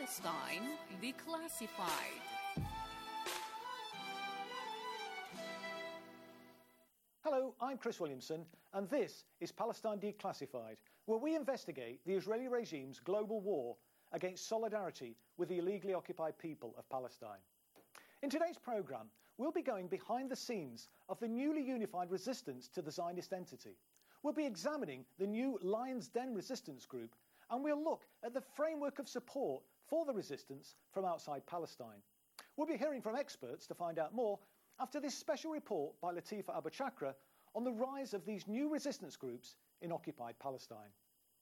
Palestine Declassified. Hello, I'm Chris Williamson, and this is Palestine Declassified, where we investigate the Israeli regime's global war against solidarity with the illegally occupied people of Palestine. In today's programme, we'll be going behind the scenes of the newly unified resistance to the Zionist entity. We'll be examining the new Lion's Den resistance group, and we'll look at the framework of support for the resistance from outside Palestine. We'll be hearing from experts to find out more after this special report by Latifa Abou-Chakra on the rise of these new resistance groups in occupied Palestine.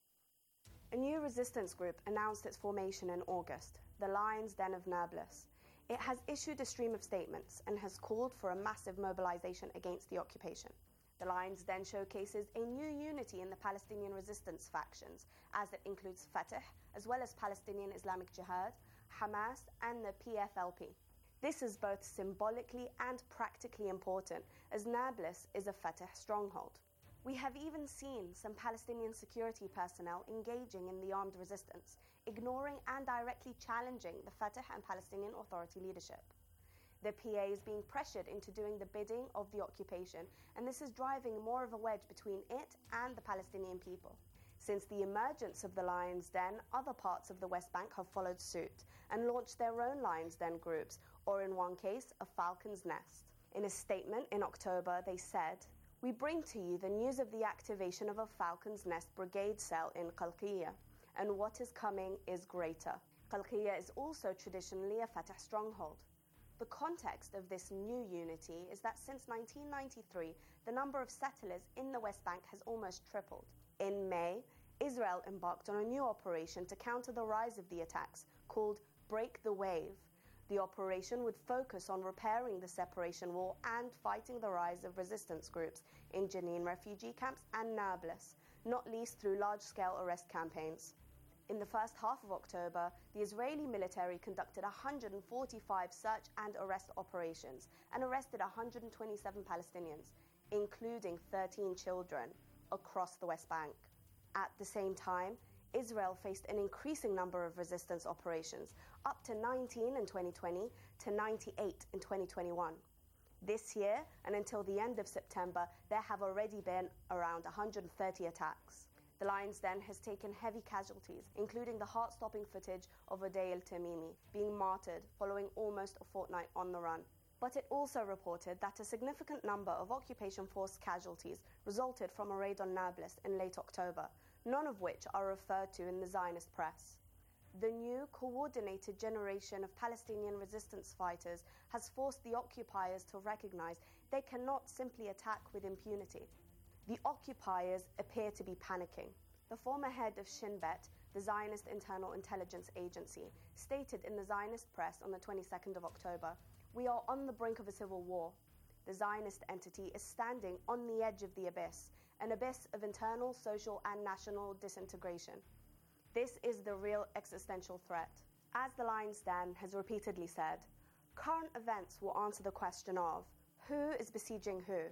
A new resistance group announced its formation in August, the Lion's Den of Nablus. It has issued a stream of statements and has called for a massive mobilization against the occupation. The Lion's Den showcases a new unity in the Palestinian resistance factions, as it includes Fatah, as well as Palestinian Islamic Jihad, Hamas, and the PFLP. This is both symbolically and practically important, as Nablus is a Fatah stronghold. We have even seen some Palestinian security personnel engaging in the armed resistance, ignoring and directly challenging the Fatah and Palestinian Authority leadership. The PA is being pressured into doing the bidding of the occupation, and this is driving more of a wedge between it and the Palestinian people. Since the emergence of the Lion's Den, other parts of the West Bank have followed suit and launched their own Lion's Den groups, or in one case, a Falcon's Nest. In a statement in October, they said, "We bring to you the news of the activation of a Falcon's Nest brigade cell in Qalqiyya, and what is coming is greater." Qalqiyya is also traditionally a Fatah stronghold. The context of this new unity is that since 1993, the number of settlers in the West Bank has almost tripled. In May, Israel embarked on a new operation to counter the rise of the attacks, called Break the Wave. The operation would focus on repairing the separation wall and fighting the rise of resistance groups in Jenin refugee camps and Nablus, not least through large-scale arrest campaigns. In the first half of October, the Israeli military conducted 145 search and arrest operations and arrested 127 Palestinians, including 13 children, across the West Bank. At the same time, Israel faced an increasing number of resistance operations, up to 19 in 2020 to 98 in 2021. This year, and until the end of September, there have already been around 130 attacks. The Lion's Den has taken heavy casualties, including the heart-stopping footage of Uday al-Tamimi being martyred following almost a fortnight on the run. But it also reported that a significant number of occupation force casualties resulted from a raid on Nablus in late October, none of which are referred to in the Zionist press. The new coordinated generation of Palestinian resistance fighters has forced the occupiers to recognize they cannot simply attack with impunity. The occupiers appear to be panicking. The former head of Shin Bet, the Zionist Internal Intelligence Agency, stated in the Zionist press on the 22nd of October, "We are on the brink of a civil war. The Zionist entity is standing on the edge of the abyss, an abyss of internal, social, and national disintegration. This is the real existential threat." As the Lion's Den has repeatedly said, current events will answer the question of who is besieging who.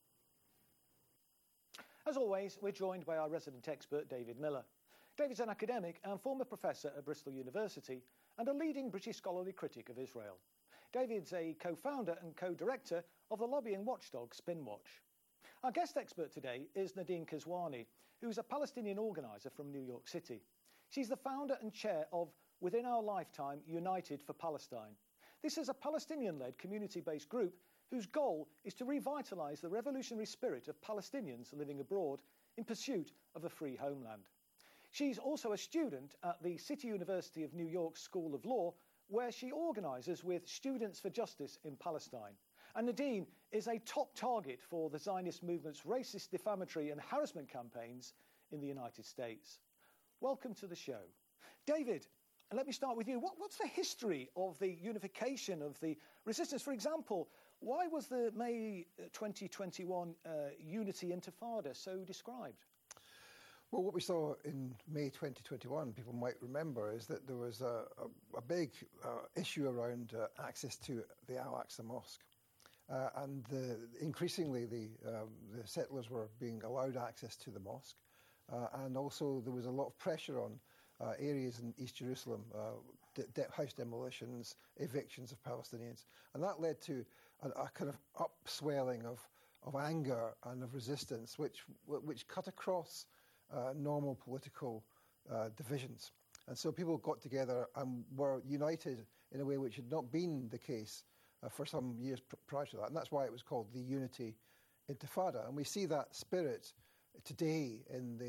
As always, we're joined by our resident expert, David Miller. David's an academic and former professor at Bristol University and a leading British scholarly critic of Israel. David's a co-founder and co-director of the lobbying watchdog Spinwatch. Our guest expert today is Nadine Kiswani, who's a Palestinian organiser from New York City. She's the founder and chair of Within Our Lifetime United for Palestine. This is a Palestinian-led community-based group whose goal is to revitalise the revolutionary spirit of Palestinians living abroad in pursuit of a free homeland. She's also a student at the City University of New York School of Law, where she organises with Students for Justice in Palestine. And Nadine is a top target for the Zionist movement's racist, defamatory and harassment campaigns in the United States. Welcome to the show. David, let me start with you. What's the history of the unification of the resistance? For example, why was the May 2021 Unity Intifada so described? Well, what we saw in May 2021, people might remember, is that there was a big issue around access to the Al-Aqsa Mosque. And increasingly, the settlers were being allowed access to the mosque. And also there was a lot of pressure on areas in East Jerusalem, house demolitions, evictions of Palestinians. And that led to a kind of upswelling of anger and of resistance, which cut across normal political divisions. And so people got together and were united in a way which had not been the case for some years prior to that. And that's why it was called the Unity Intifada. And we see that spirit today in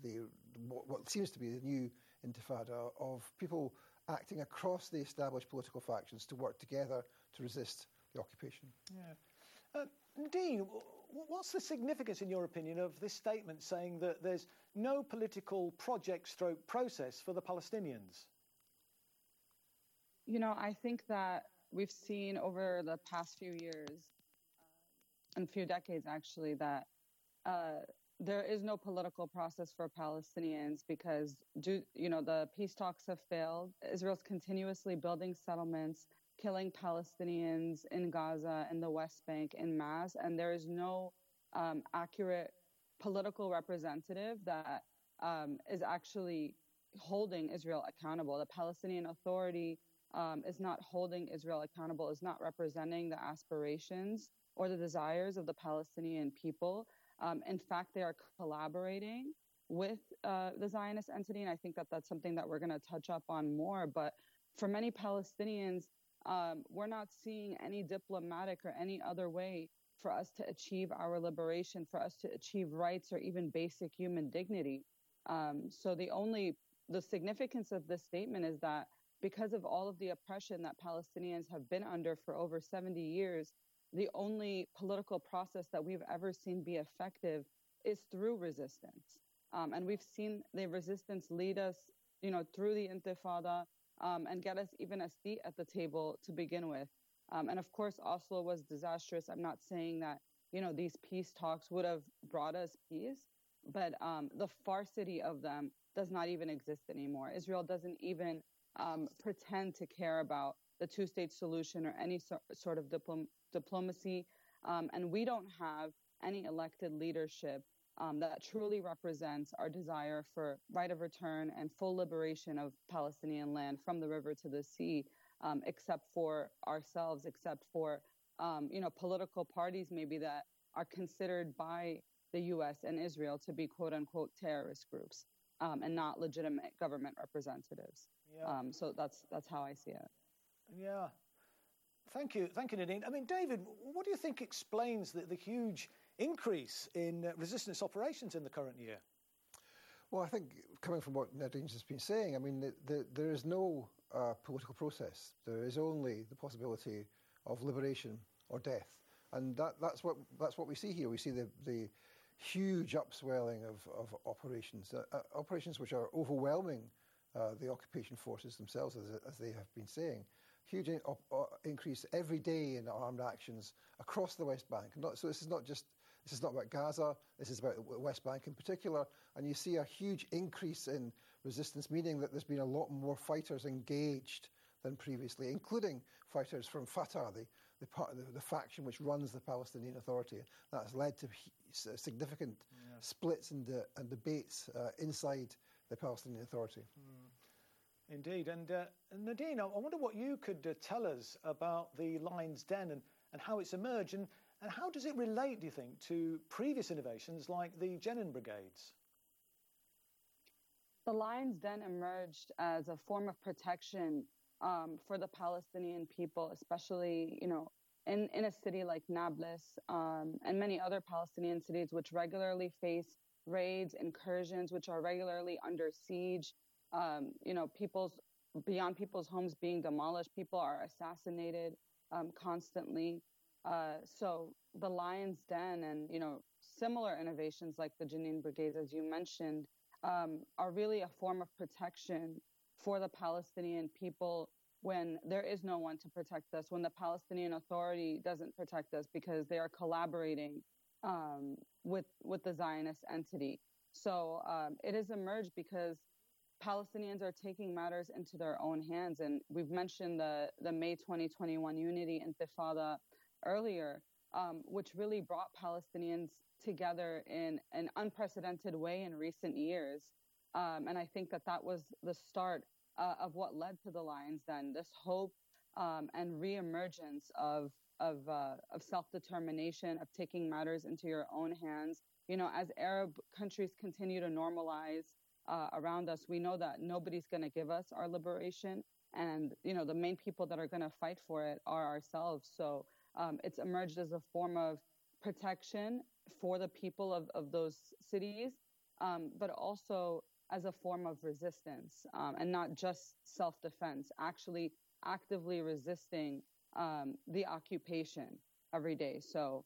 what seems to be the new Intifada of people acting across the established political factions to work together to resist the occupation. Yeah. Nadine, what's the significance, in your opinion, of this statement saying that there's no political project/process for the Palestinians? You know, I think that we've seen over the past few years, and few decades actually, that there is no political process for Palestinians because, the peace talks have failed. Israel's continuously building settlements, killing Palestinians in Gaza and the West Bank en masse, and there is no accurate political representative that is actually holding Israel accountable. The Palestinian Authority is not holding Israel accountable, is not representing the aspirations or the desires of the Palestinian people. In fact, they are collaborating with the Zionist entity, and I think that that's something that we're going to touch up on more. But for many Palestinians, we're not seeing any diplomatic or any other way for us to achieve our liberation, for us to achieve rights or even basic human dignity. So the significance of this statement is that because of all of the oppression that Palestinians have been under for over 70 years, the only political process that we've ever seen be effective is through resistance. And we've seen the resistance lead us, through the Intifada and get us even a seat at the table to begin with. And of course, Oslo was disastrous. I'm not saying that, these peace talks would have brought us peace, but the farcity of them does not even exist anymore. Israel doesn't even pretend to care about the two-state solution or any sort of diplomacy. And we don't have any elected leadership that truly represents our desire for right of return and full liberation of Palestinian land from the river to the sea, except for ourselves, except for, political parties maybe that are considered by the U.S. and Israel to be quote-unquote terrorist groups and not legitimate government representatives. Yeah. So that's how I see it. Yeah. Thank you, Nadine. I mean, David, what do you think explains the huge increase in resistance operations in the current year? Well, I think coming from what Nadine's just been saying, I mean, there is no political process. There is only the possibility of liberation or death, and that's what we see here. We see the huge upswelling of operations, operations which are overwhelming the occupation forces themselves, as they have been saying. Huge increase every day in armed actions across the West Bank. So this is not about Gaza, this is about the West Bank in particular, and you see a huge increase in resistance, meaning that there's been a lot more fighters engaged than previously, including fighters from Fatah, the faction which runs the Palestinian Authority. That has led to significant splits and debates inside the Palestinian Authority. Indeed. And Nadine, I wonder what you could tell us about the Lion's Den and how it's emerged, and how does it relate, do you think, to previous innovations like the Jenin brigades? The Lion's Den emerged as a form of protection for the Palestinian people, especially, in a city like Nablus and many other Palestinian cities which regularly face raids, incursions, which are regularly under siege. People's homes being demolished, people are assassinated constantly. So the Lion's Den and, similar innovations like the Jenin brigades, as you mentioned, are really a form of protection for the Palestinian people when there is no one to protect us, when the Palestinian Authority doesn't protect us because they are collaborating with the Zionist entity. So it has emerged because Palestinians are taking matters into their own hands. And we've mentioned the May 2021 Unity Intifada earlier, which really brought Palestinians together in an unprecedented way in recent years. And I think that was the start of what led to the Lions Den, this hope and reemergence of self-determination, of taking matters into your own hands. You know, as Arab countries continue to normalize around us, we know that nobody's going to give us our liberation. And, you know, the main people that are going to fight for it are ourselves. So it's emerged as a form of protection for the people of those cities, but also as a form of resistance, and not just self-defense, actually actively resisting the occupation every day. So,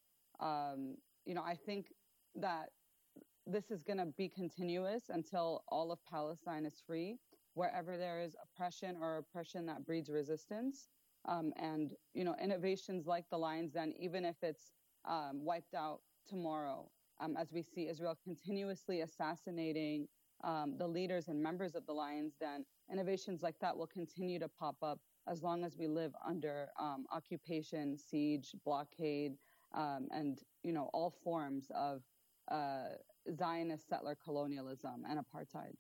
you know, I think that this is going to be continuous until all of Palestine is free, wherever there is oppression or oppression that breeds resistance. And, you know, innovations like the Lions Den, even if it's wiped out tomorrow, as we see Israel continuously assassinating the leaders and members of the Lions Den, innovations like that will continue to pop up as long as we live under occupation, siege, blockade, and, you know, all forms of Zionist settler colonialism and apartheid.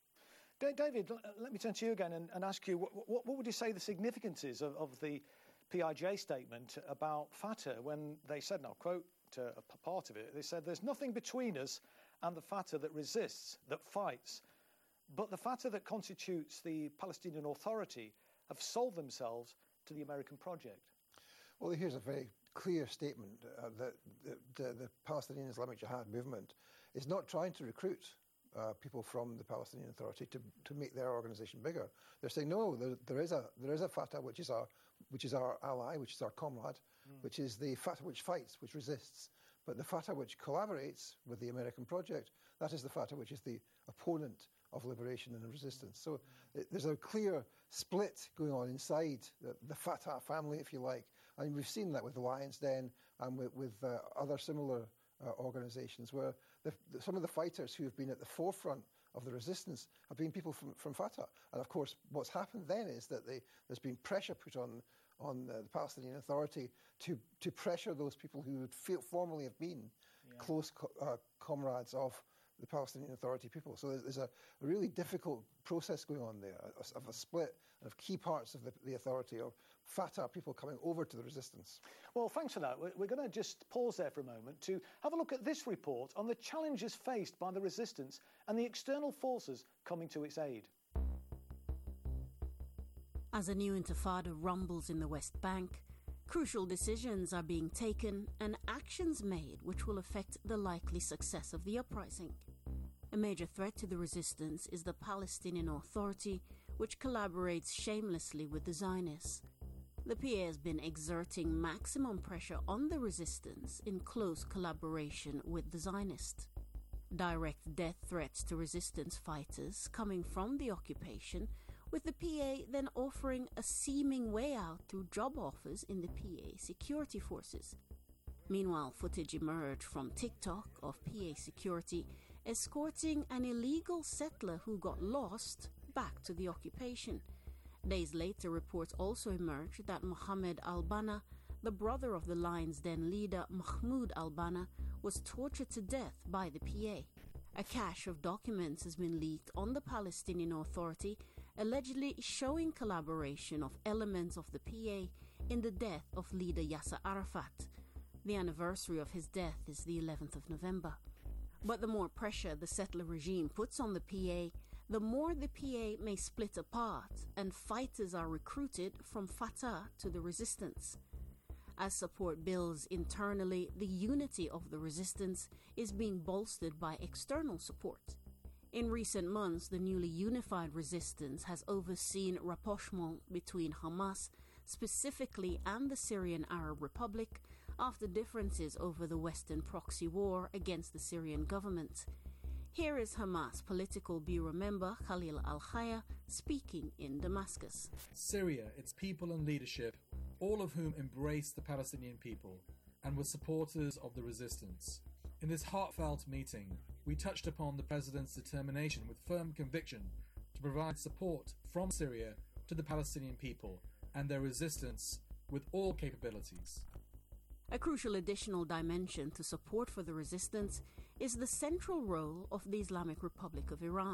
David, let me turn to you again and ask you, what would you say the significance is of the PIJ statement about Fatah when they said, and I'll quote a part of it, they said, "There's nothing between us and the Fatah that resists, that fights, but the Fatah that constitutes the Palestinian Authority have sold themselves to the American project." Well, here's a very clear statement that the Palestinian Islamic Jihad movement is not trying to recruit people from the Palestinian Authority to make their organisation bigger. They're saying no. There is a Fatah which is our ally, which is our comrade, which is the Fatah which fights, which resists. But the Fatah which collaborates with the American project, that is the Fatah which is the opponent of liberation and resistance. So there's a clear split going on inside the Fatah family, if you like. And we've seen that with the Lions Den and with other similar organisations where some of the fighters who have been at the forefront of the resistance have been people from Fatah. And of course, what's happened then is that there's been pressure put on the Palestinian Authority to pressure those people who would formerly have been close comrades of the Palestinian Authority people. So there's a really difficult process going on there, of a split of key parts of the authority, of Fatah people coming over to the resistance. Well, thanks for that. We're going to just pause there for a moment to have a look at this report on the challenges faced by the resistance and the external forces coming to its aid. As a new intifada rumbles in the West Bank, crucial decisions are being taken and actions made which will affect the likely success of the uprising. A major threat to the resistance is the Palestinian Authority, which collaborates shamelessly with the Zionists. The PA has been exerting maximum pressure on the resistance in close collaboration with the Zionists. Direct death threats to resistance fighters coming from the occupation, with the PA then offering a seeming way out through job offers in the PA security forces. Meanwhile, footage emerged from TikTok of PA security escorting an illegal settler who got lost back to the occupation. Days later, reports also emerged that Mohammed al-Banna, the brother of the Lions Den leader Mahmoud al-Banna, was tortured to death by the PA. A cache of documents has been leaked on the Palestinian Authority, allegedly showing collaboration of elements of the PA in the death of leader Yasser Arafat. The anniversary of his death is the 11th of November. But the more pressure the settler regime puts on the PA, the more the PA may split apart and fighters are recruited from Fatah to the resistance. As support builds internally, the unity of the resistance is being bolstered by external support. In recent months, the newly unified resistance has overseen rapprochement between Hamas specifically and the Syrian Arab Republic after differences over the Western proxy war against the Syrian government. Here is Hamas political bureau member Khalil al-Khaya speaking in Damascus. Syria, its people and leadership, all of whom embraced the Palestinian people and were supporters of the resistance. In this heartfelt meeting, we touched upon the President's determination with firm conviction to provide support from Syria to the Palestinian people and their resistance with all capabilities. A crucial additional dimension to support for the resistance is the central role of the Islamic Republic of Iran.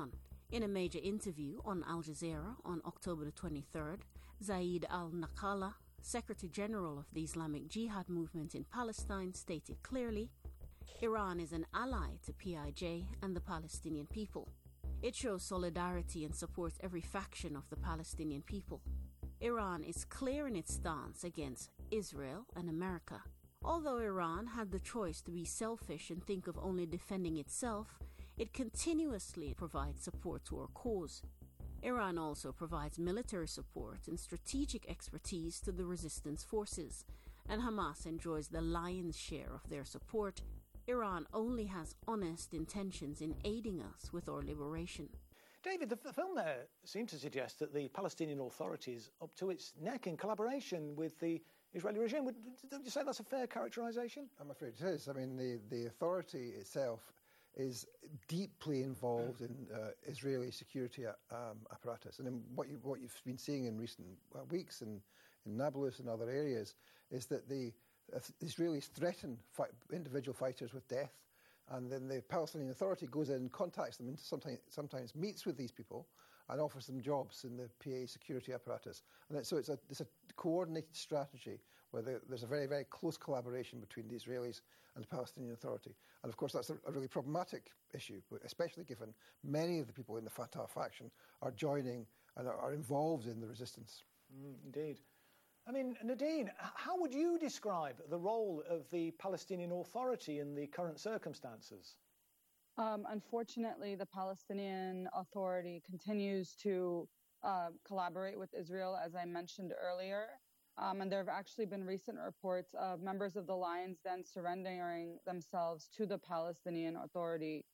In a major interview on Al Jazeera on October the 23rd, Zaid al-Naqala, Secretary General of the Islamic Jihad movement in Palestine, stated clearly, Iran is an ally to PIJ and the Palestinian people. It shows solidarity and supports every faction of the Palestinian people. Iran is clear in its stance against Israel and America. Although Iran had the choice to be selfish and think of only defending itself, it continuously provides support to our cause. Iran also provides military support and strategic expertise to the resistance forces, and Hamas enjoys the lion's share of their support. Iran only has honest intentions in aiding us with our liberation. David, the film there seemed to suggest that the Palestinian Authority is up to its neck in collaboration with the Israeli regime. Don't you say that's a fair characterisation? I'm afraid it is. I mean, the authority itself is deeply involved in Israeli security apparatus. And what you've been seeing in recent weeks in Nablus and other areas is that the Israelis threaten individual fighters with death, and then the Palestinian Authority goes in and contacts them and sometimes meets with these people and offers them jobs in the PA security apparatus. And so it's a coordinated strategy where there's a very, very close collaboration between the Israelis and the Palestinian Authority. And of course that's a really problematic issue, especially given many of the people in the Fatah faction are joining and are involved in the resistance. Indeed. I mean, Nadine, how would you describe the role of the Palestinian Authority in the current circumstances? Unfortunately, the Palestinian Authority continues to collaborate with Israel, as I mentioned earlier. And there have actually been recent reports of members of the Lions Den surrendering themselves to the Palestinian Authority,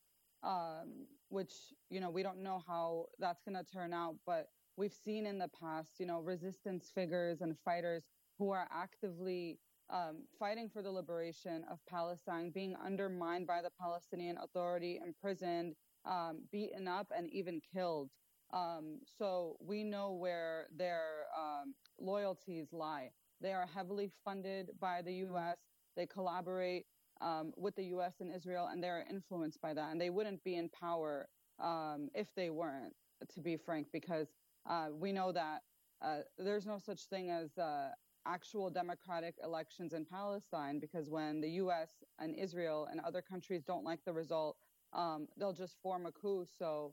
which, we don't know how that's going to turn out, but we've seen in the past, resistance figures and fighters who are actively fighting for the liberation of Palestine being undermined by the Palestinian Authority, imprisoned, beaten up, and even killed. So we know where their loyalties lie. They are heavily funded by the U.S. They collaborate with the U.S. and Israel, and they're influenced by that. And they wouldn't be in power if they weren't, to be frank, because we know that there's no such thing as actual democratic elections in Palestine, because when the U.S. and Israel and other countries don't like the result, they'll just form a coup. So,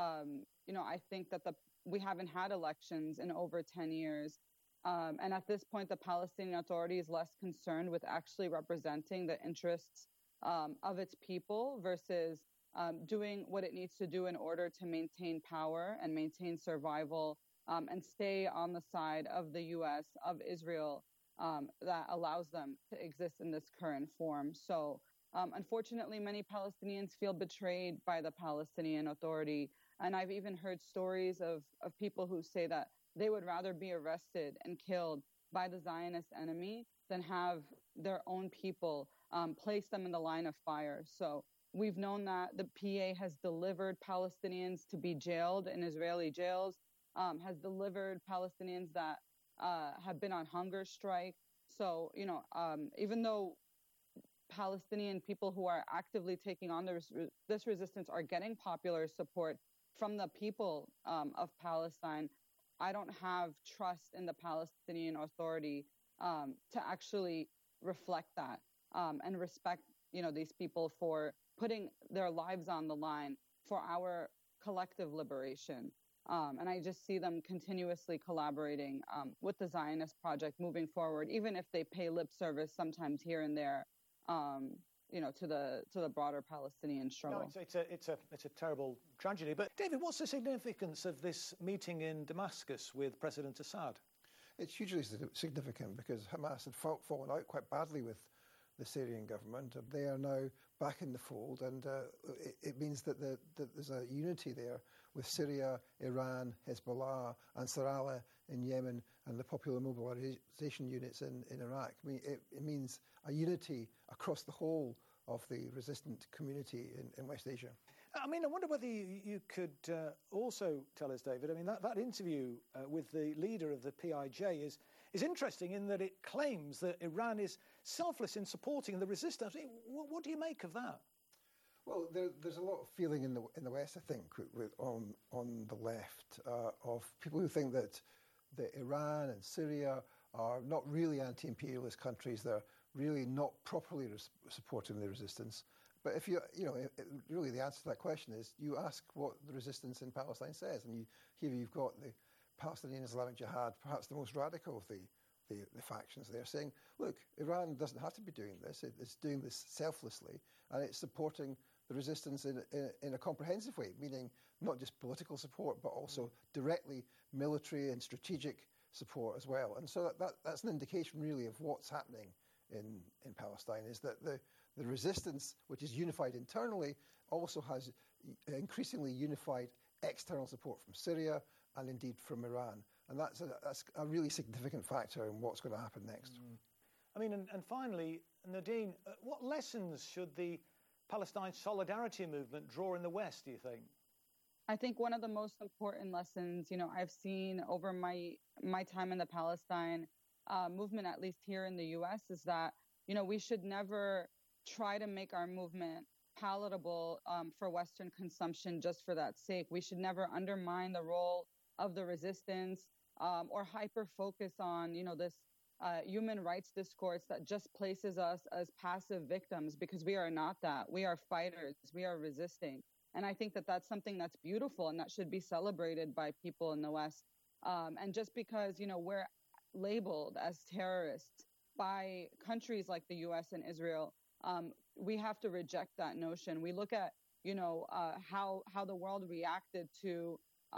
I think that we haven't had elections in over 10 years. And at this point, the Palestinian Authority is less concerned with actually representing the interests of its people versus doing what it needs to do in order to maintain power and maintain survival and stay on the side of the U.S., of Israel, that allows them to exist in this current form. So unfortunately, many Palestinians feel betrayed by the Palestinian Authority. And I've even heard stories of people who say that they would rather be arrested and killed by the Zionist enemy than have their own people place them in the line of fire. So we've known that the PA has delivered Palestinians to be jailed in Israeli jails, has delivered Palestinians that have been on hunger strike. So, even though Palestinian people who are actively taking on this resistance are getting popular support from the people of Palestine, I don't have trust in the Palestinian Authority to actually reflect that and respect, these people for putting their lives on the line for our collective liberation. And I just see them continuously collaborating with the Zionist project moving forward, even if they pay lip service sometimes here and there, to the broader Palestinian struggle. No, it's a terrible tragedy. But David, what's the significance of this meeting in Damascus with President Assad? It's hugely significant because Hamas had fallen out quite badly with the Syrian government. They are now back in the fold, and it means that there's a unity there with Syria, Iran, Hezbollah, Ansarallah in Yemen, and the Popular Mobilization Units in Iraq. I mean, it means a unity across the whole of the resistant community in West Asia. I mean, I wonder whether you could also tell us, David, I mean, that interview with the leader of the PIJ is interesting in that it claims that Iran is selfless in supporting the resistance. What do you make of that? Well, there's a lot of feeling in the West, I think, on the left, of people who think that Iran and Syria are not really anti-imperialist countries. They're really not properly supporting the resistance. But if really the answer to that question is you ask what the resistance in Palestine says, and here you've got the Palestinian Islamic Jihad, perhaps the most radical of the factions. They're saying, look, Iran doesn't have to be doing this. It's doing this selflessly, and it's supporting the resistance in a comprehensive way, meaning not just political support, but also directly military and strategic support as well. And so that's an indication really of what's happening in Palestine, is that the resistance, which is unified internally, also has increasingly unified external support from Syria and indeed from Iran. And that's a really significant factor in what's going to happen next. I mean, and finally, Nadine, what lessons should the Palestine solidarity movement draw in the West, do you think? I think one of the most important lessons, I've seen over my time in the Palestine movement, at least here in the U.S., is that, we should never try to make our movement palatable for Western consumption just for that sake. We should never undermine the role of the resistance or hyper-focus on, this human rights discourse that just places us as passive victims, because we are not that. We are fighters. We are resisting. And I think that that's something that's beautiful and that should be celebrated by people in the West. And just because, we're labeled as terrorists by countries like the U.S. and Israel, we have to reject that notion. We look at, how the world reacted to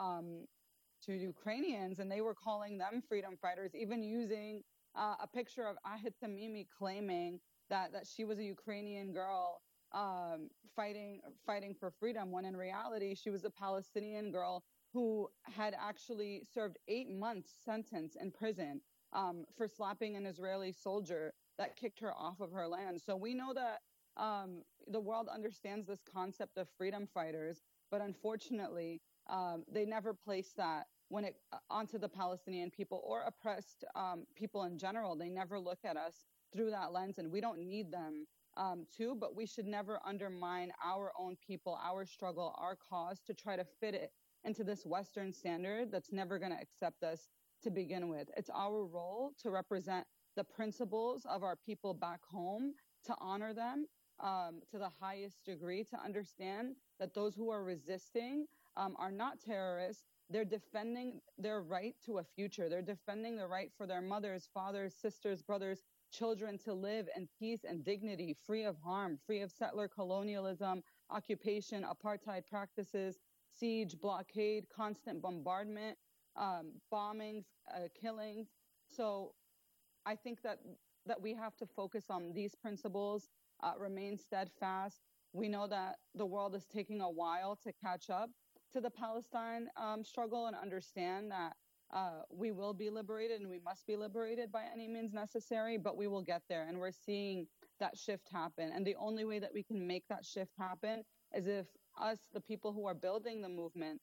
Ukrainians, and they were calling them freedom fighters, even using a picture of Ahed Tamimi claiming that she was a Ukrainian girl fighting for freedom, when in reality she was a Palestinian girl who had actually served 8 months sentence in prison for slapping an Israeli soldier that kicked her off of her land. So we know that the world understands this concept of freedom fighters, but unfortunately, they never place that onto the Palestinian people or oppressed people in general. They never look at us through that lens, and we don't need them to, but we should never undermine our own people, our struggle, our cause, to try to fit it into this Western standard that's never going to accept us to begin with. It's our role to represent the principles of our people back home, to honor them to the highest degree, to understand that those who are resisting are not terrorists. They're defending their right to a future. They're defending the right for their mothers, fathers, sisters, brothers, children to live in peace and dignity, free of harm, free of settler colonialism, occupation, apartheid practices, siege, blockade, constant bombardment, bombings, killings. So I think that we have to focus on these principles, remain steadfast. We know that the world is taking a while to catch up to the Palestine struggle, and understand that we will be liberated and we must be liberated by any means necessary, but we will get there. And we're seeing that shift happen. And the only way that we can make that shift happen is if us, the people who are building the movement,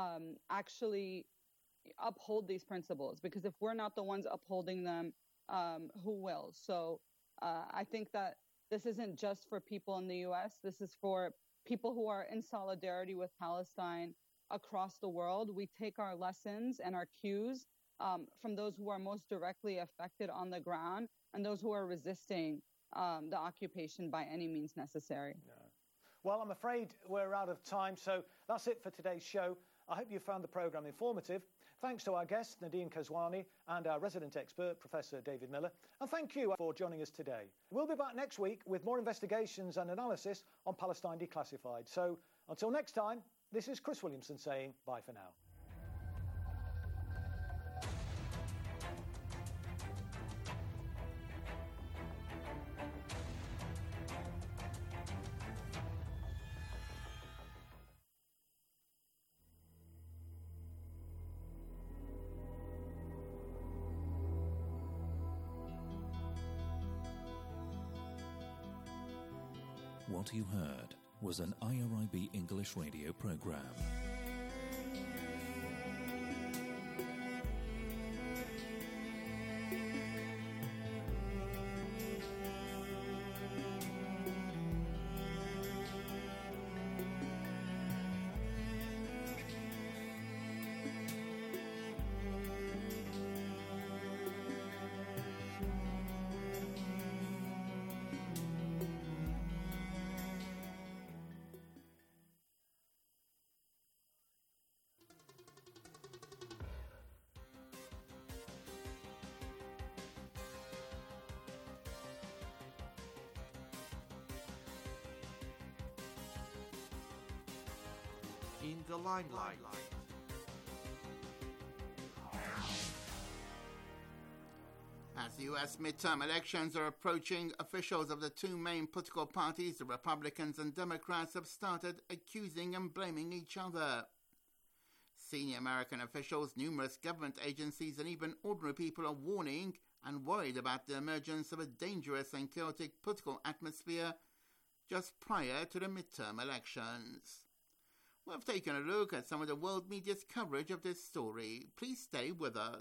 actually uphold these principles. Because if we're not the ones upholding them, who will? So I think that this isn't just for people in the U.S. This is for people who are in solidarity with Palestine across the world. We take our lessons and our cues from those who are most directly affected on the ground and those who are resisting the occupation by any means necessary. No. Well, I'm afraid we're out of time, so that's it for today's show. I hope you found the programme informative. Thanks to our guest, Nadine Kezwani, and our resident expert, Professor David Miller. And thank you for joining us today. We'll be back next week with more investigations and analysis on Palestine Declassified. So until next time, this is Chris Williamson saying bye for now. What you heard was an IRIB English radio program. the limelight. As the US midterm elections are approaching, officials of the two main political parties, the Republicans and Democrats, have started accusing and blaming each other. Senior American officials, numerous government agencies, and even ordinary people are warning and worried about the emergence of a dangerous and chaotic political atmosphere just prior to the midterm elections. We've taken a look at some of the world media's coverage of this story. Please stay with us.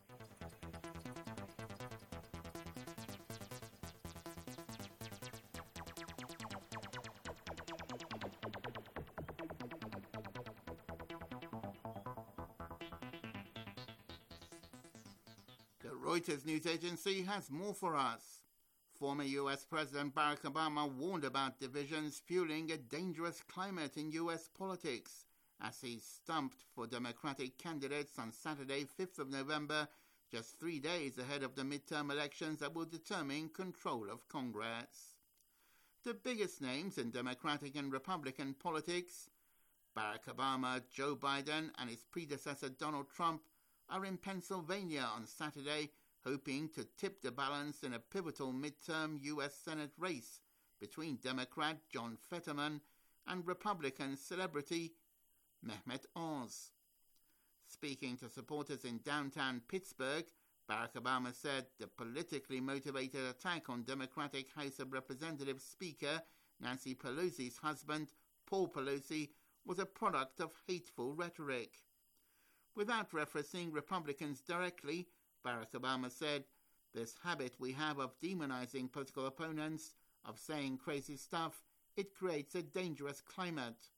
The Reuters news agency has more for us. Former US President Barack Obama warned about divisions fueling a dangerous climate in US politics as he stumped for Democratic candidates on Saturday, 5th of November, just 3 days ahead of the midterm elections that will determine control of Congress. The biggest names in Democratic and Republican politics, Barack Obama, Joe Biden, and his predecessor Donald Trump, are in Pennsylvania on Saturday, hoping to tip the balance in a pivotal midterm U.S. Senate race between Democrat John Fetterman and Republican celebrity Mehmet Oz. Speaking to supporters in downtown Pittsburgh, Barack Obama said the politically motivated attack on Democratic House of Representatives Speaker Nancy Pelosi's husband, Paul Pelosi, was a product of hateful rhetoric. Without referencing Republicans directly, Barack Obama said, "This habit we have of demonizing political opponents, of saying crazy stuff, it creates a dangerous climate.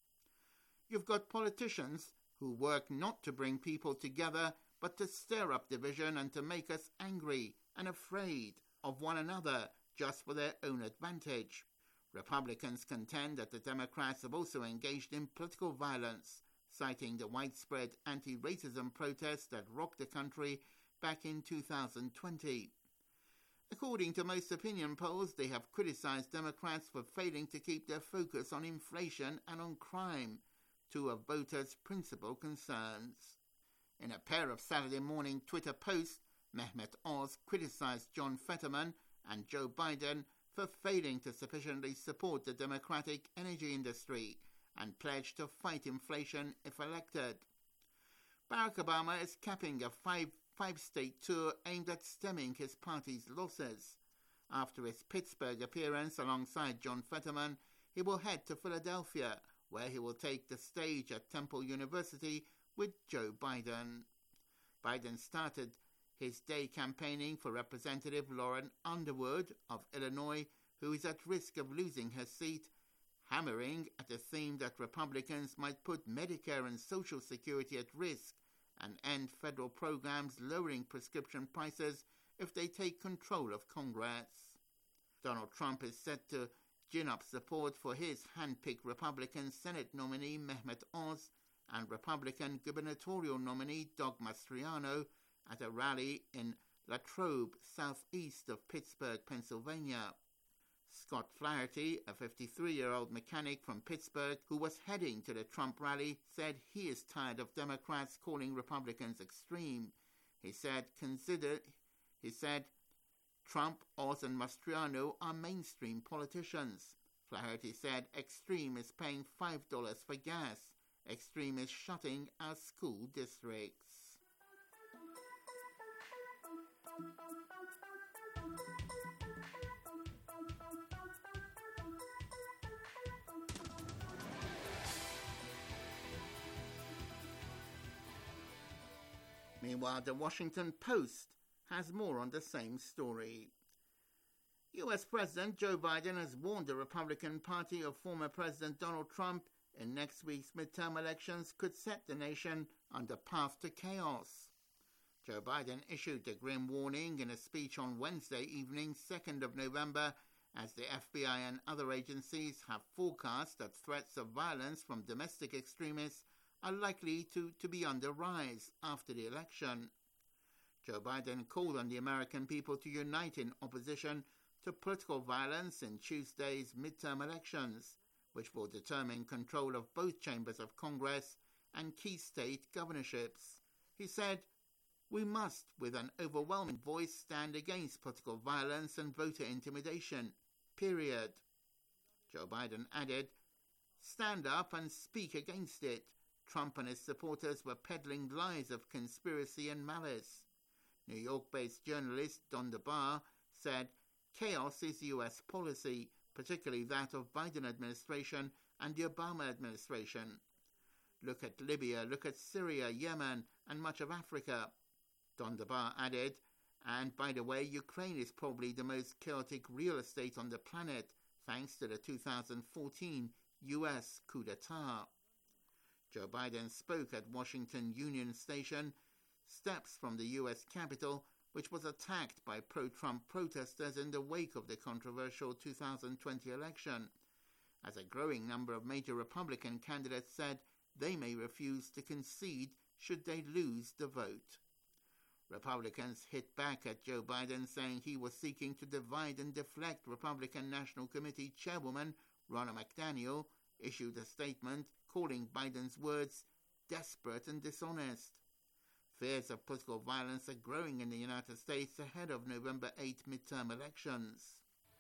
You've got politicians who work not to bring people together, but to stir up division and to make us angry and afraid of one another just for their own advantage." Republicans contend that the Democrats have also engaged in political violence, citing the widespread anti-racism protests that rocked the country back in 2020. According to most opinion polls, they have criticized Democrats for failing to keep their focus on inflation and on crime, two of voters' principal concerns. In a pair of Saturday morning Twitter posts, Mehmet Oz criticized John Fetterman and Joe Biden for failing to sufficiently support the Democratic energy industry and pledged to fight inflation if elected. Barack Obama is capping a five-state tour aimed at stemming his party's losses. After his Pittsburgh appearance alongside John Fetterman, he will head to Philadelphia, where he will take the stage at Temple University with Joe Biden. Biden started his day campaigning for Representative Lauren Underwood of Illinois, who is at risk of losing her seat, hammering at a theme that Republicans might put Medicare and Social Security at risk and end federal programs lowering prescription prices if they take control of Congress. Donald Trump is set to gin up support for his hand-picked Republican Senate nominee Mehmet Oz and Republican gubernatorial nominee Doug Mastriano at a rally in Latrobe, southeast of Pittsburgh, Pennsylvania. Scott Flaherty, a 53-year-old mechanic from Pittsburgh who was heading to the Trump rally, said he is tired of Democrats calling Republicans extreme. He said, Trump, Oz and Mastriano are mainstream politicians. Flaherty said extreme is paying $5 for gas. Extreme is shutting our school districts. Meanwhile, the Washington Post has more on the same story. US President Joe Biden has warned the Republican Party of former President Donald Trump in next week's midterm elections could set the nation on the path to chaos. Joe Biden issued the grim warning in a speech on Wednesday evening, 2nd of November, as the FBI and other agencies have forecast that threats of violence from domestic extremists are likely to be on the rise after the election. Joe Biden called on the American people to unite in opposition to political violence in Tuesday's midterm elections, which will determine control of both chambers of Congress and key state governorships. He said, "We must, with an overwhelming voice, stand against political violence and voter intimidation, period." Joe Biden added, "Stand up and speak against it. Trump and his supporters were peddling lies of conspiracy and malice." New York-based journalist Don DeBar said, "Chaos is U.S. policy, particularly that of Biden administration and the Obama administration. Look at Libya, look at Syria, Yemen, and much of Africa." Don DeBar added, "And by the way, Ukraine is probably the most chaotic real estate on the planet, thanks to the 2014 U.S. coup d'etat." Joe Biden spoke at Washington Union Station, steps from the U.S. Capitol, which was attacked by pro-Trump protesters in the wake of the controversial 2020 election, as a growing number of major Republican candidates said they may refuse to concede should they lose the vote. Republicans hit back at Joe Biden, saying he was seeking to divide and deflect. Republican National Committee Chairwoman Ronna McDaniel issued a statement calling Biden's words desperate and dishonest. Fears of political violence are growing in the United States ahead of November 8 midterm elections.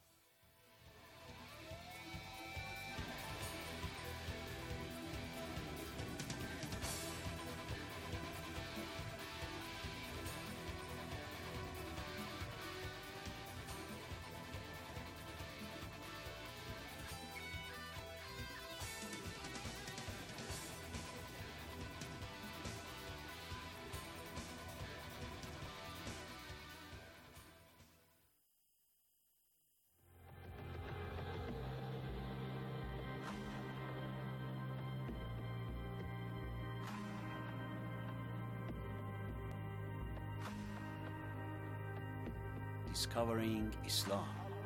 Discovering Islam.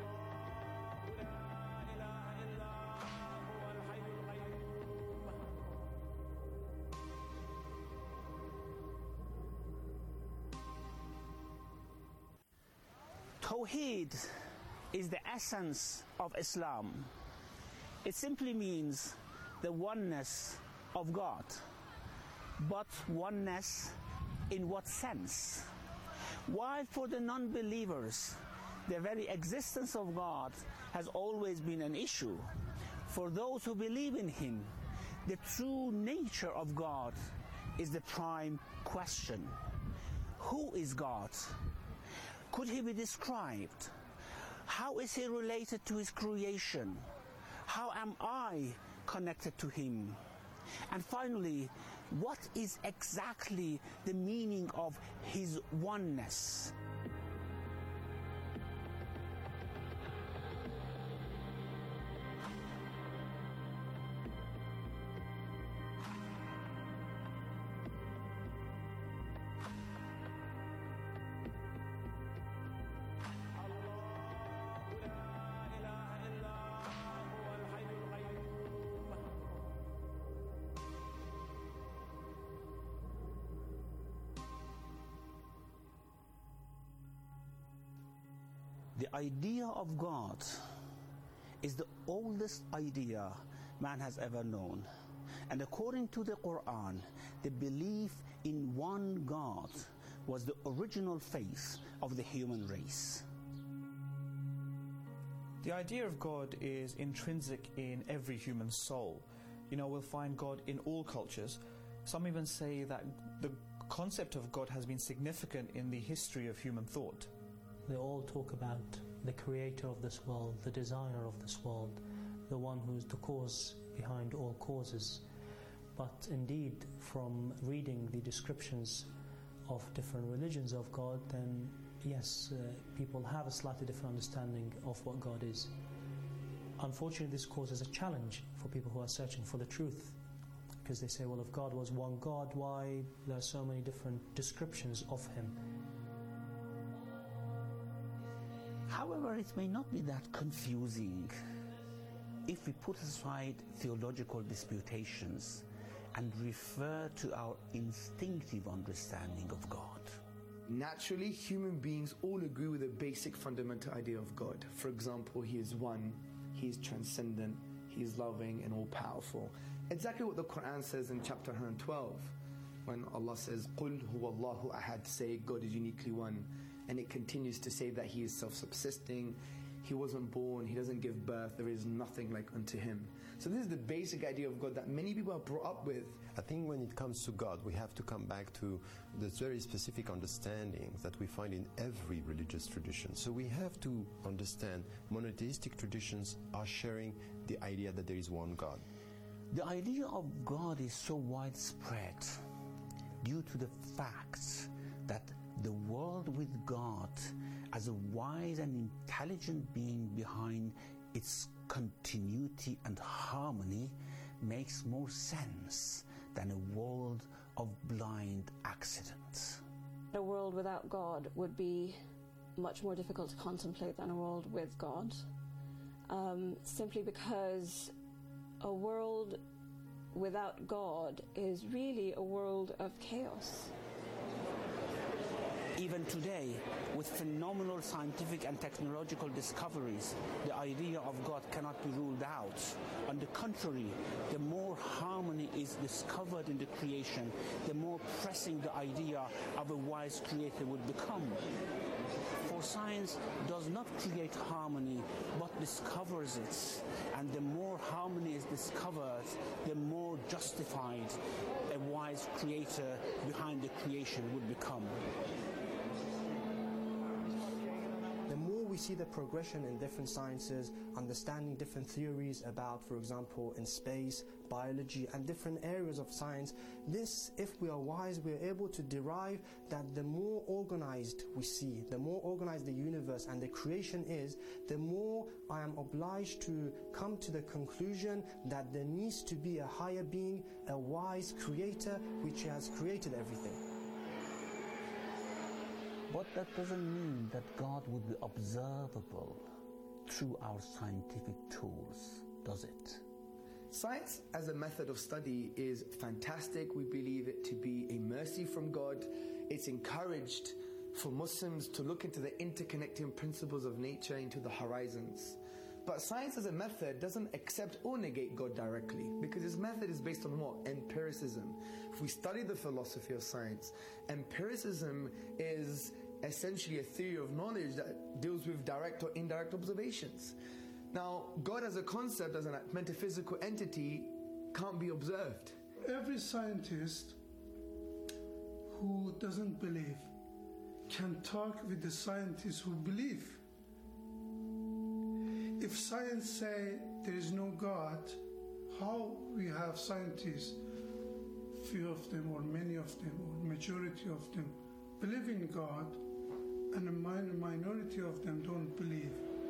Tawheed is the essence of Islam. It simply means the oneness of God. But oneness in what sense? While for the non-believers, the very existence of God has always been an issue, for those who believe in Him, the true nature of God is the prime question. Who is God? Could He be described? How is He related to His creation? How am I connected to Him? And finally, what is exactly the meaning of His oneness? The idea of God is the oldest idea man has ever known. And according to the Quran, the belief in one God was the original faith of the human race. The idea of God is intrinsic in every human soul. We'll find God in all cultures. Some even say that the concept of God has been significant in the history of human thought. They all talk about the creator of this world, the designer of this world, the one who's the cause behind all causes. But indeed, from reading the descriptions of different religions of God, then yes, people have a slightly different understanding of what God is. Unfortunately, this causes a challenge for people who are searching for the truth, because they say, well, if God was one God, why there are so many different descriptions of Him? However, it may not be that confusing if we put aside theological disputations and refer to our instinctive understanding of God. Naturally, human beings all agree with a basic fundamental idea of God. For example, He is one, He is transcendent, He He is loving and all-powerful. Exactly what the Quran says in chapter 112, when Allah says, قُلْ هُوَ اللَّهُ أَحَدٌ, say God is uniquely one. And it continues to say that He is self-subsisting, He wasn't born, He doesn't give birth, there is nothing like unto Him. So this is the basic idea of God that many people are brought up with. I think when it comes to God, we have to come back to the very specific understandings that we find in every religious tradition. So we have to understand monotheistic traditions are sharing the idea that there is one God. The idea of God is so widespread due to the fact that the world with God as a wise and intelligent being behind its continuity and harmony makes more sense than a world of blind accidents. A world without God would be much more difficult to contemplate than a world with God, simply because a world without God is really a world of chaos. Even today, with phenomenal scientific and technological discoveries, the idea of God cannot be ruled out. On the contrary, the more harmony is discovered in the creation, the more pressing the idea of a wise creator would become. For science does not create harmony, but discovers it. And the more harmony is discovered, the more justified a wise creator behind the creation would become. We see the progression in different sciences, understanding different theories about, for example, in space, biology, and different areas of science. This, if we are wise, we are able to derive that the more organized we see, the more organized the universe and the creation is, the more I am obliged to come to the conclusion that there needs to be a higher being, a wise creator, which has created everything. But that doesn't mean that God would be observable through our scientific tools, does it? Science as a method of study is fantastic. We believe it to be a mercy from God. It's encouraged for Muslims to look into the interconnecting principles of nature, into the horizons. But science as a method doesn't accept or negate God directly, because its method is based on what? Empiricism. If we study the philosophy of science, empiricism is essentially a theory of knowledge that deals with direct or indirect observations. Now, God as a concept, as a metaphysical entity, can't be observed. Every scientist who doesn't believe can talk with the scientists who believe. If science say there is no God, how we have scientists, few of them or many of them or majority of them believe in God, and a minority of them don't believe?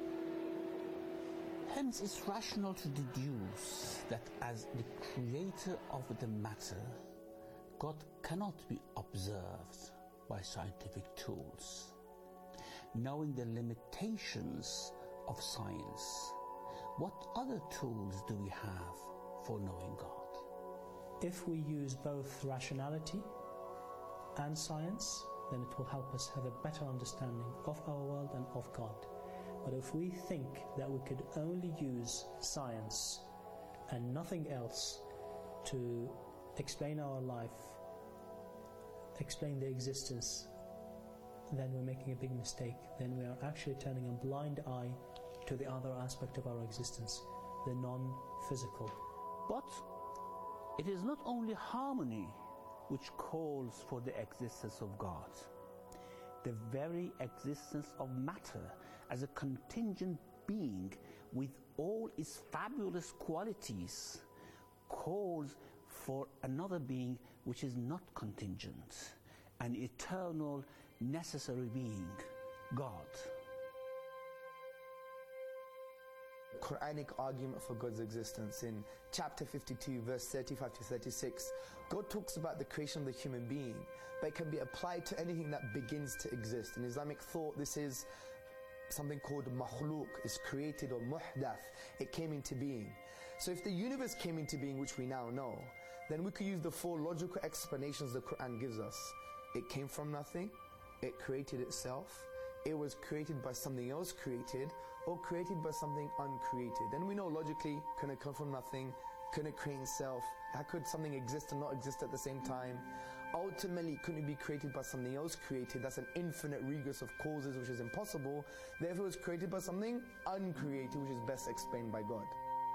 Hence, it's rational to deduce that as the creator of the matter, God cannot be observed by scientific tools. Knowing the limitations of science, what other tools do we have for knowing God? If we use both rationality and science, then it will help us have a better understanding of our world and of God. But if we think that we could only use science and nothing else to explain our life, explain the existence, then we're making a big mistake. Then we are actually turning a blind eye to the other aspect of our existence, the non-physical. But it is not only harmony which calls for the existence of God. The very existence of matter as a contingent being with all its fabulous qualities calls for another being which is not contingent, an eternal, necessary being, God. Quranic argument for God's existence. In chapter 52, verse 35 to 36, God talks about the creation of the human being, but it can be applied to anything that begins to exist. In Islamic thought, this is something called makhluk, is created, or muhdath. It came into being. So if the universe came into being, which we now know, then we could use the four logical explanations the Quran gives us. It came from nothing, it created itself, it was created by something else created, or created by something uncreated? And we know logically, can it come from nothing? Can it create itself? How could something exist and not exist at the same time? Ultimately, couldn't it be created by something else created? That's an infinite regress of causes, which is impossible. Therefore, it was created by something uncreated, which is best explained by God.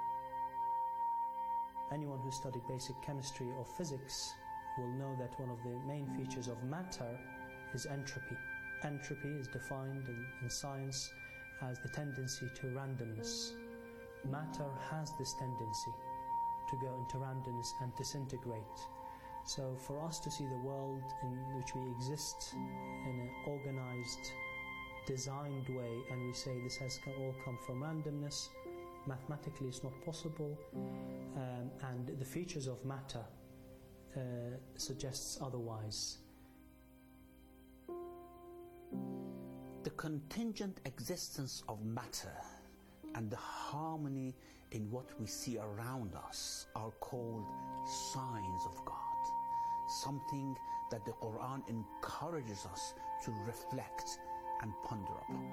Anyone who studied basic chemistry or physics will know that one of the main features of matter is entropy. Entropy is defined in science as the tendency to randomness. Matter has this tendency to go into randomness and disintegrate. So for us to see the world in which we exist in an organized, designed way, and we say this has all come from randomness, mathematically it's not possible, and the features of matter suggests otherwise. The contingent existence of matter and the harmony in what we see around us are called signs of God, something that the Quran encourages us to reflect and ponder upon.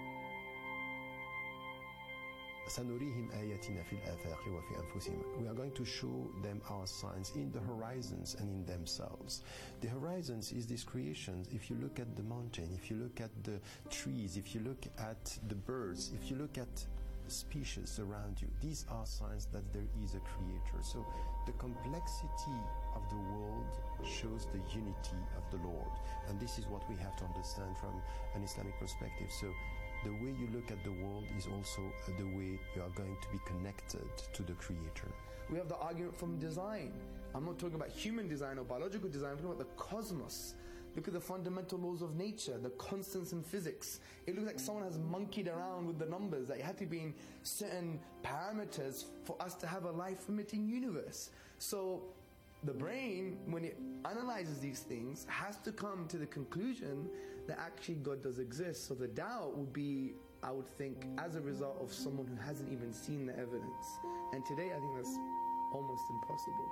سنريهم آياتنا في الآفاق وفي أنفسهم. We are going to show them our signs in the horizons and in themselves. The horizons is this creation. If you look at the mountain, if you look at the trees, if you look at the birds, if you look at species around you, these are signs that there is a creator. So the complexity of the world shows the unity of the Lord. And this is what we have to understand from an Islamic perspective. So the way you look at the world is also the way you are going to be connected to the Creator. We have the argument from design. I'm not talking about human design or biological design, I'm talking about the cosmos. Look at the fundamental laws of nature, the constants in physics. It looks like someone has monkeyed around with the numbers, that it had to be in certain parameters for us to have a life-emitting universe. So the brain, when it analyzes these things, has to come to the conclusion that actually God does exist. So the doubt would be, I would think, as a result of someone who hasn't even seen the evidence. And today I think that's almost impossible.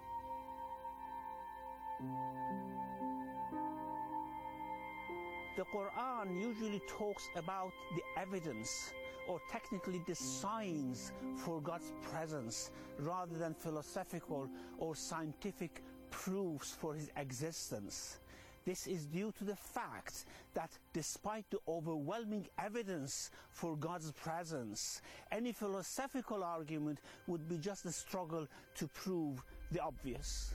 The Quran usually talks about the evidence, or technically the signs for God's presence, rather than philosophical or scientific proofs for His existence. This is due to the fact that despite the overwhelming evidence for God's presence, any philosophical argument would be just a struggle to prove the obvious.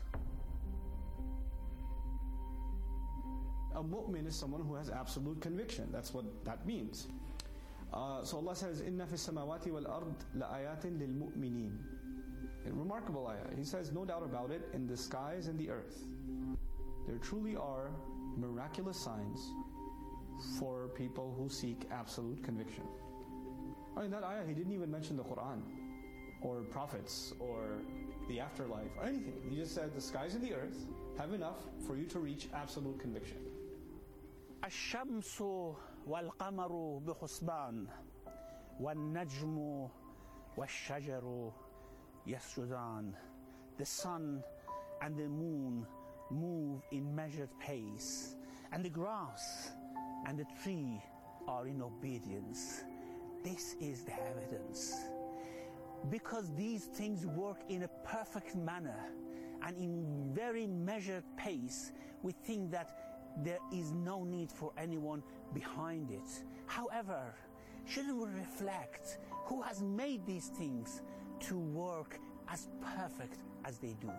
A mu'min is someone who has absolute conviction. That's what that means. So Allah says, "Inna fi samawati wal ard la ayatin lil mu'minin." A remarkable ayah. He says, no doubt about it, in the skies and the earth, there truly are miraculous signs for people who seek absolute conviction. In that ayah, he didn't even mention the Quran, or prophets, or the afterlife, or anything. He just said the skies and the earth have enough for you to reach absolute conviction. الشمس والقمر بحسبان والنجم والشجر يسجدان. The sun and the moon move in measured pace, and the grass and the tree are in obedience. This is the evidence. Because these things work in a perfect manner and in very measured pace, we think that there is no need for anyone behind it. However, shouldn't we reflect who has made these things to work as perfect as they do?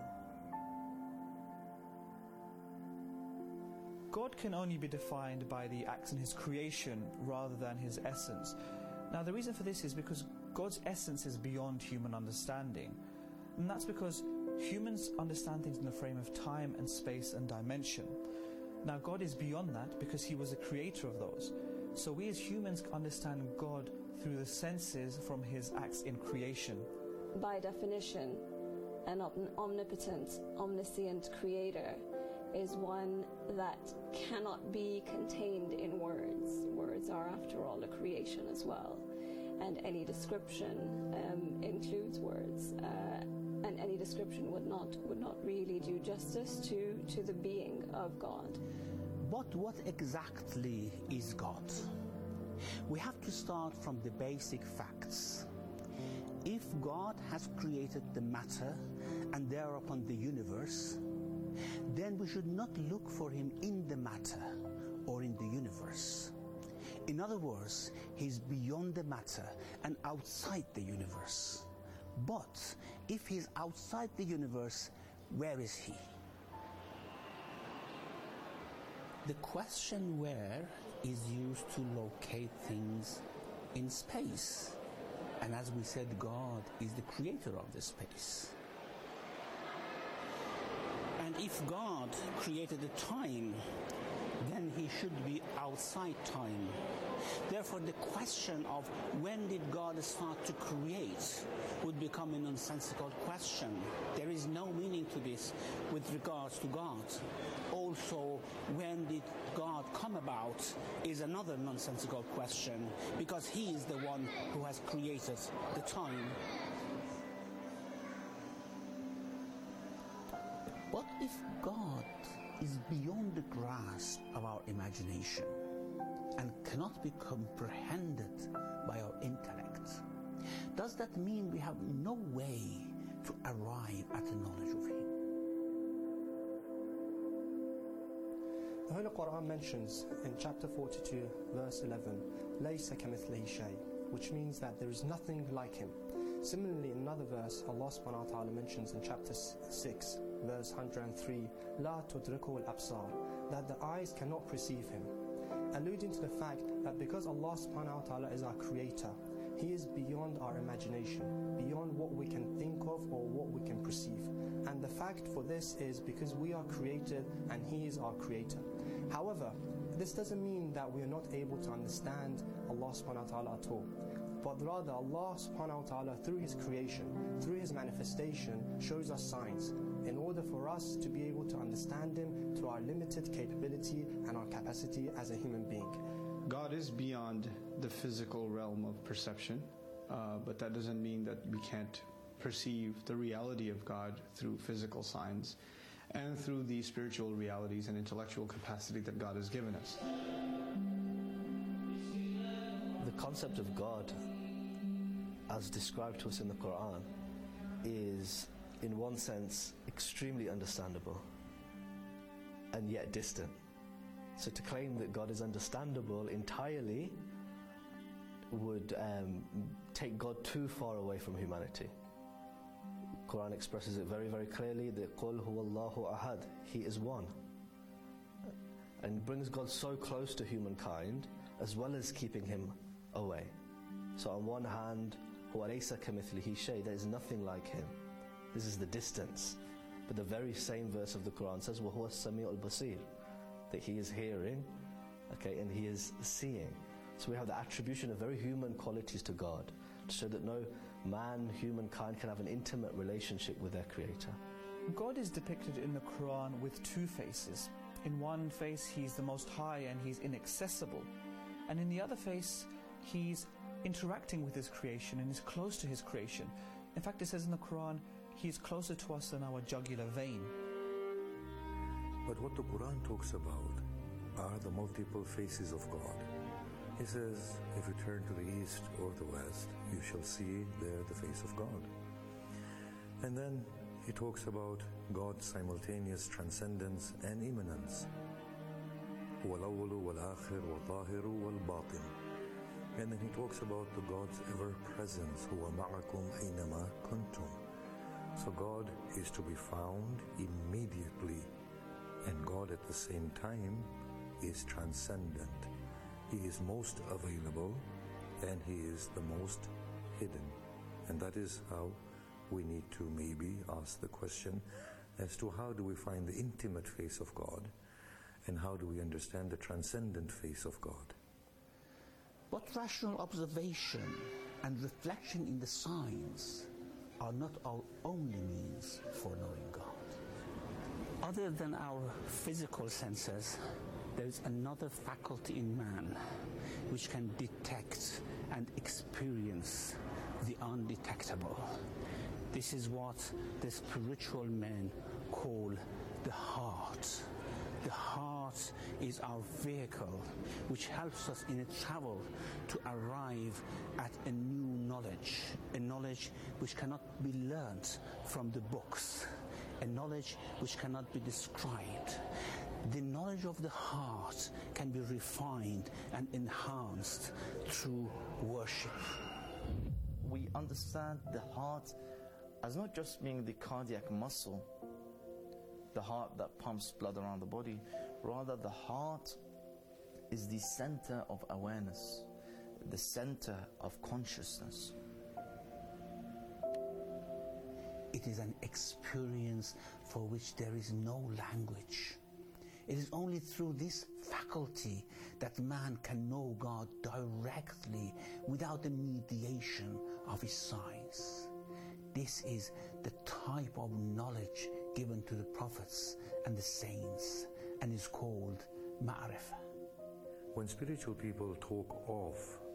God can only be defined by the acts in His creation rather than His essence. Now the reason for this is because God's essence is beyond human understanding. And that's because humans understand things in the frame of time and space and dimension. Now God is beyond that because He was the creator of those. So we as humans understand God through the senses from His acts in creation. By definition, an omnipotent, omniscient creator is one that cannot be contained in words. Words are, after all, a creation as well. And any description includes words. And any description would not really do justice to the being of God. But what exactly is God? We have to start from the basic facts. If God has created the matter and thereupon the universe, then we should not look for him in the matter or in the universe. In other words, he's beyond the matter and outside the universe. But if he's outside the universe, where is he? The question where is used to locate things in space. And as we said, God is the creator of the space. And if God created the time, then he should be outside time. Therefore, the question of when did God start to create would become a nonsensical question. There is no meaning to this with regards to God. Also, when did God come about is another nonsensical question, because he is the one who has created the time. What if God is beyond the grasp of our imagination and cannot be comprehended by our intellect? Does that mean we have no way to arrive at the knowledge of him? The Holy Quran mentions in chapter 42, verse 11, لَيْسَ كَمِثْلِهِ شَيْءٍ, which means that there is nothing like him. Similarly, in another verse, Allah subhanahu wa ta'ala mentions in chapter 6, verse 103, لَا تُدْرِكُهُ الْأَبْصَارِ, that the eyes cannot perceive him, alluding to the fact that because Allah subhanahu wa ta'ala is our creator, he is beyond our imagination, beyond what we can think of or what we can perceive. And the fact for this is because we are created and he is our creator. However, this doesn't mean that we are not able to understand Allah subhanahu wa ta'ala at all. But rather, Allah subhanahu wa ta'ala, through his creation, through his manifestation, shows us signs in order for us to be able to understand him through our limited capability and our capacity as a human being. God is beyond the physical realm of perception, but that doesn't mean that we can't perceive the reality of God through physical signs and through the spiritual realities and intellectual capacity that God has given us. The concept of God, as described to us in the Quran, is, in one sense, extremely understandable and yet distant. So to claim that God is understandable entirely would take God too far away from humanity. Quran expresses it very, very clearly that قُلْ هُوَ اللَّهُ أَحَدٌ, he is one, and brings God so close to humankind as well as keeping him away. So on one hand, هُوَ لَيْسَ كَمِثْلِهِ شَيْءٍ, there is nothing like him. This is the distance. But the very same verse of the Quran says وَهُوَ السَّمِيعُ الْبَصِيرُ, that he is hearing, okay, and he is seeing. So we have the attribution of very human qualities to God to show that no man, humankind, can have an intimate relationship with their Creator. God is depicted in the Quran with two faces. In one face, he's the Most High and he's inaccessible. And in the other face, he's interacting with his creation and is close to his creation. In fact, it says in the Quran, he is closer to us than our jugular vein. But what the Quran talks about are the multiple faces of God. He says, if you turn to the east or the west, you shall see there the face of God. And then he talks about God's simultaneous transcendence and immanence. هُوَ الْأَوَّلُ وَالْآخِرُ وَالظَّاهِرُ وَالْبَاطِنُ. And then he talks about the God's ever-presence, هُوَ مَعَكُمْ أَيْنَمَا كُنْتُمْ. So God is to be found immediately, and God at the same time is transcendent. He is most available and he is the most hidden. And that is how we need to maybe ask the question as to how do we find the intimate face of God and how do we understand the transcendent face of God. But rational observation and reflection in the signs are not our only means for knowing God. Other than our physical senses, there is another faculty in man which can detect and experience the undetectable. This is what the spiritual men call the heart. The heart is our vehicle, which helps us in a travel to arrive at a new knowledge, a knowledge which cannot be learnt from the books, a knowledge which cannot be described. The knowledge of the heart can be refined and enhanced through worship. We understand the heart as not just being the cardiac muscle, the heart that pumps blood around the body. Rather, the heart is the center of awareness, the center of consciousness. It is an experience for which there is no language. It is only through this faculty that man can know God directly without the mediation of his science. This is the type of knowledge given to the prophets and the saints and is called ma'rifah. When spiritual people talk of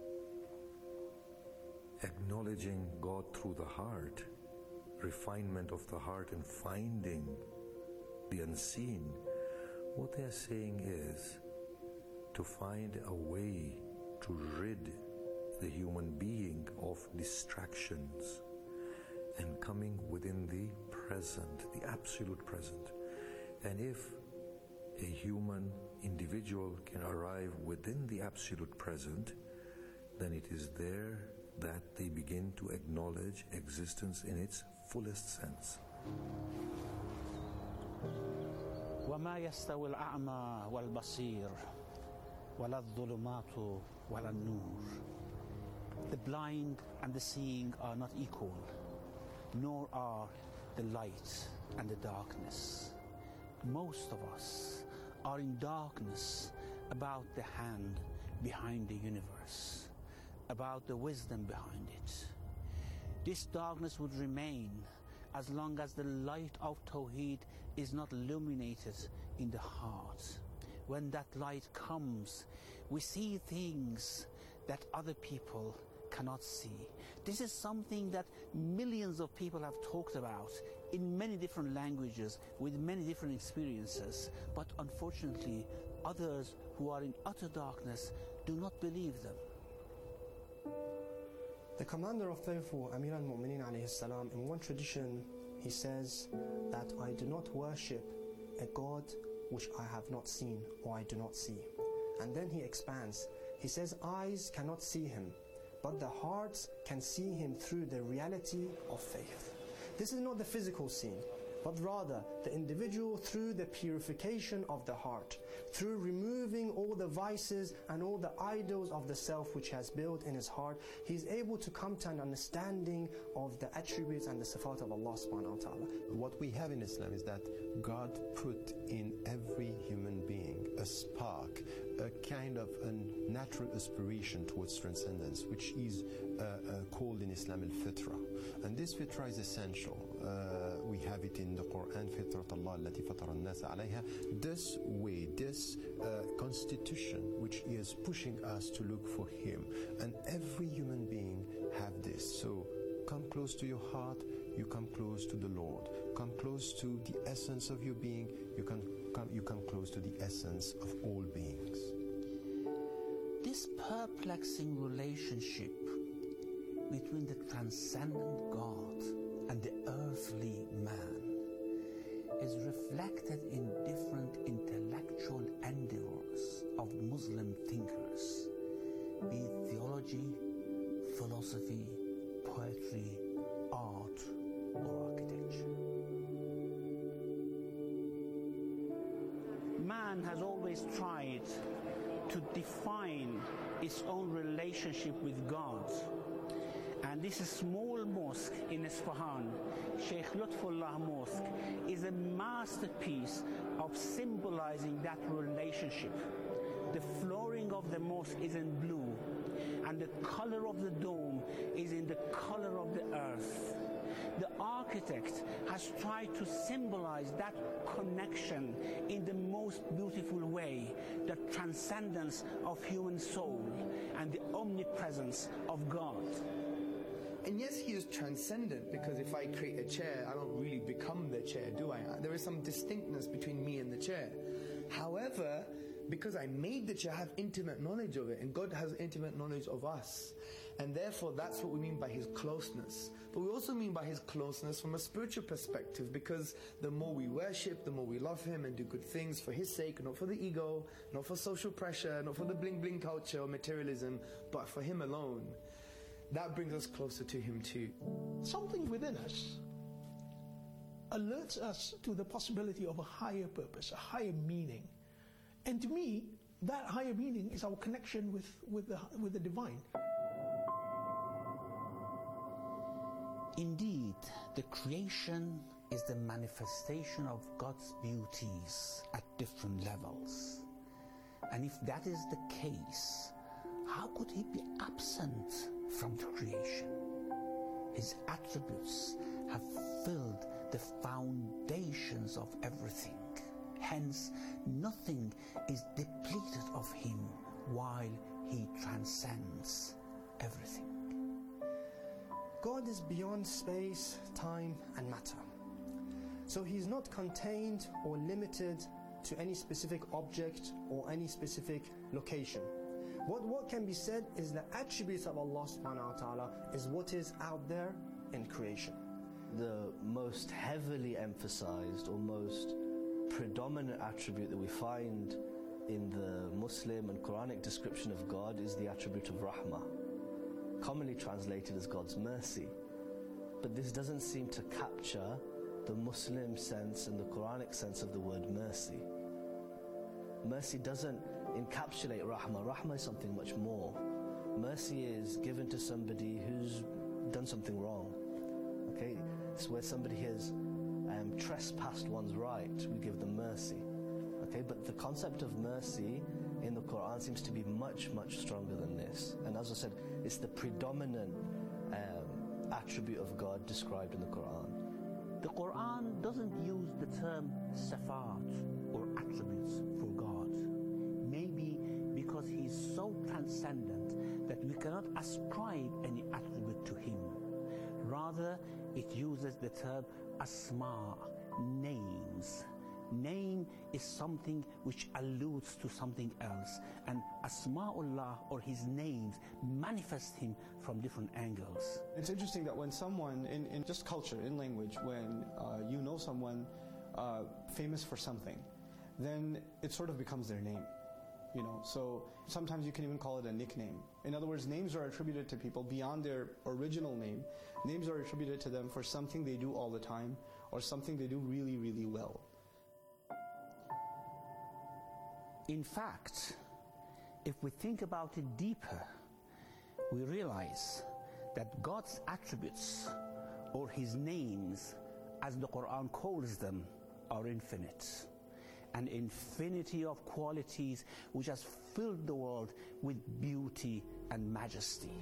acknowledging God through the heart, refinement of the heart and finding the unseen, what they are saying is to find a way to rid the human being of distractions and coming within the present, the absolute present. And if a human individual can arrive within the absolute present, then it is there that they begin to acknowledge existence in its fullest sense. وما يستوي الأعمى والبصير ولا الظلمات ولا النور. The blind and the seeing are not equal, nor are the light and the darkness. Most of us are in darkness about the hand behind the universe, about the wisdom behind it. This darkness would remain as long as the light of Tawheed is not illuminated in the heart. When that light comes, we see things that other people cannot see. This is something that millions of people have talked about in many different languages with many different experiences, but unfortunately others who are in utter darkness do not believe them. The commander of Faithful, Amir al-Mu'mineen alayhi salam, in one tradition he says that I do not worship a God which I have not seen or I do not see. And then he expands. He says eyes cannot see him, but the hearts can see him through the reality of faith. This is not the physical scene, but rather the individual through the purification of the heart, through removing all the vices and all the idols of the self which has built in his heart, he is able to come to an understanding of the attributes and the sifat of Allah subhanahu wa ta'ala. What we have in Islam is that God put in every human being a spark, a kind of a natural aspiration towards transcendence, which is called in Islam al-fitra. And this fitra is essential. We have it in the Quran, فِطْرَةَ اللَّهِ الَّتِي فَطَرَ النَّاسَ عَلَيْهَا. This way, this constitution which is pushing us to look for Him. And every human being have this. So come close to your heart, you come close to the Lord. Come close to the essence of your being, you come close to the essence of all beings. This perplexing relationship between the transcendent God and the earthly man is reflected in different intellectual endeavors of Muslim thinkers, be it theology, philosophy, poetry, art, or architecture. Man has always tried to define its own relationship with God. And this small mosque in Isfahan, Sheikh Lutfullah Mosque, is a masterpiece of symbolizing that relationship. The flooring of the mosque is in blue, and the color of the dome is in the color of the earth. The architect has tried to symbolize that connection in the most beautiful way, the transcendence of human soul and the omnipresence of God. And yes, he is transcendent, because if I create a chair, I don't really become the chair, do I? There is some distinctness between me and the chair. However, because I made the chair, I have intimate knowledge of it, and God has intimate knowledge of us. And therefore, that's what we mean by his closeness. But we also mean by his closeness from a spiritual perspective, because the more we worship, the more we love him and do good things for his sake, not for the ego, not for social pressure, not for the bling-bling culture or materialism, but for him alone. That brings us closer to him too. Something within us alerts us to the possibility of a higher purpose, a higher meaning. And to me, that higher meaning is our connection with the divine. Indeed, the creation is the manifestation of God's beauties at different levels. And if that is the case, how could he be absent from the creation? His attributes have filled the foundations of everything. Hence, nothing is depleted of him while he transcends everything. God is beyond space, time, and matter. So he is not contained or limited to any specific object or any specific location. What can be said is the attributes of Allah subhanahu wa ta'ala is what is out there in creation. The most heavily emphasized or most predominant attribute that we find in the Muslim and Quranic description of God is the attribute of rahmah, commonly translated as God's mercy. But this doesn't seem to capture the Muslim sense and the Quranic sense of the word mercy. Mercy doesn't encapsulate rahmah. Rahmah is something much more. Mercy is given to somebody who's done something wrong. Okay, it's where somebody has trespassed one's right, we give them mercy. Okay, but the concept of mercy in the Quran seems to be much, much stronger than this. And as I said, it's the predominant attribute of God described in the Quran. The Quran doesn't use the term sifat or attributes for God. Maybe because he is so transcendent that we cannot ascribe any attribute to him. Rather, it uses the term asma, names. Name is something which alludes to something else, and Asma'ullah, or his names, manifest him from different angles. It's interesting that when someone, in just culture, in language, when you know someone famous for something, then it sort of becomes their name. You know, so sometimes you can even call it a nickname. In other words, names are attributed to people beyond their original name. Names are attributed to them for something they do all the time, or something they do really, really well. In fact, if we think about it deeper, we realize that God's attributes, or his names, as the Quran calls them, are infinite. An infinity of qualities which has filled the world with beauty and majesty.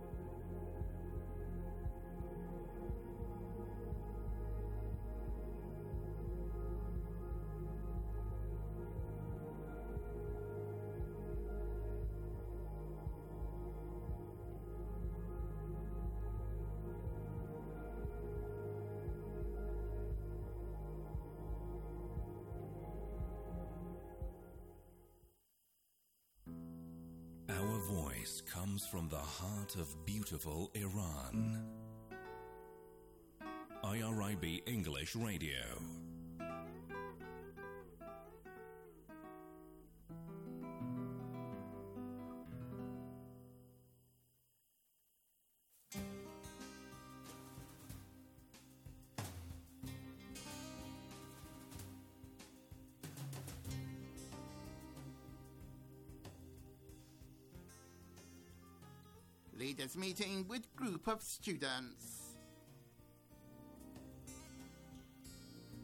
Our voice comes from the heart of beautiful Iran. IRIB English Radio. Leaders meeting with group of students.